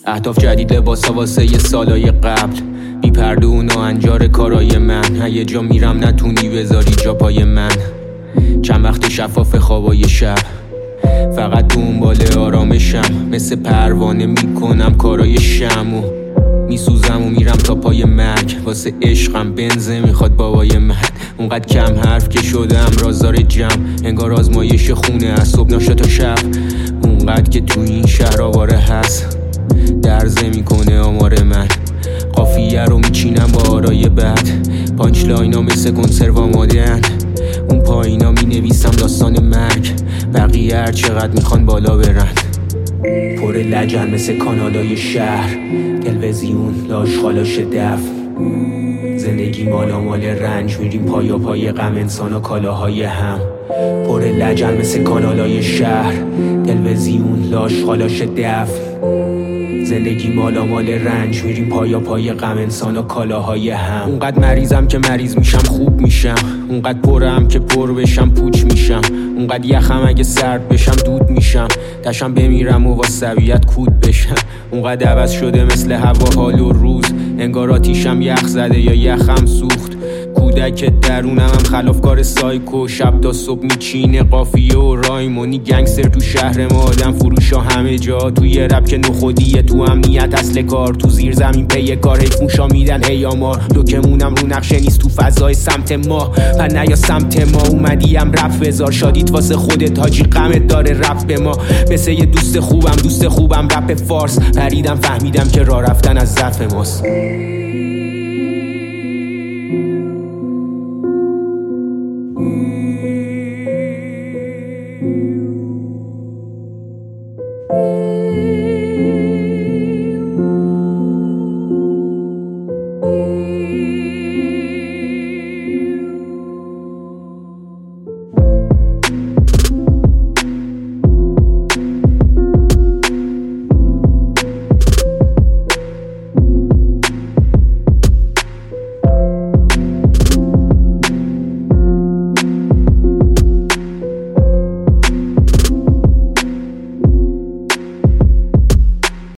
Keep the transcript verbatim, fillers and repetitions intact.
اهداف جدید لباسا واسه یه سالای قبل، بی پردون و انجار کارای من. یه جا میرم نتونی بذاری جا پای من. چند وقت شفاف خوابای شب، فقط دنبال آرامشم. مثل پروانه میکنم کارای شمو، میسوزم و میرم تا پای مرگ. واسه عشقم بنزه میخواد بابای من. اونقدر کم حرف که شدم رازدار جمع، انگار آزمایش خونه از صبح ناشتا تا شب. اونقدر که تو این شهر آواره هست، درزه میکنه آمار من. قافیه رو میچینم با آرای بد، پانچ لاینا مثل کنسرو آماده‌اند. اون پایینا مینویسم داستان مرگ، بقیه هر چقدر میخوان بالا برن. پر لجن مثل کانالای شهر، تلویزیون لاش خالاش دف. زندگی مالا مال رنج، میریم پایا پای غم، انسانا کالاهای هم. پر لجن مثل کانالای شهر، تلویزیون لاش خالاش دف. زندگی مالا مال رنج، میریم پایا پای غم، انسانا کالاهای هم. اونقدر مریضم که مریض میشم خوب میشم، اونقدر پرم که پر بشم پوچ میشم. اونقدر یخم اگه سرد بشم دود میشم، تشم بمیرم و واسه طبیعت کود بشم. اونقدر عوض شده مثل هوا حال و روز، انگار آتیشم یخ زده یا یخم سوخت. کودک درونم هم خلافکار سایکو، شب تا صبح میچینه قافیه و رایمونی. گنگستر تو شهر ما، آدم فروشا همه جا. توی رپ که نخودیه، تو امنیت اصل کار. تو زیر زمین پی کار، حیف موشا میدن هی آمار. دوکمونم رو نقشه نیست تو فضای سمت ما، و نه یا سمت ما. اومدیم رپ بذار، شادیت واسه خودت حاجی، غمت داره رپ به ما. مثل یه دوست خوبم دوست خوبم رپ فارس. پریدم فهمیدم که راه رفتن از ضعف ماست.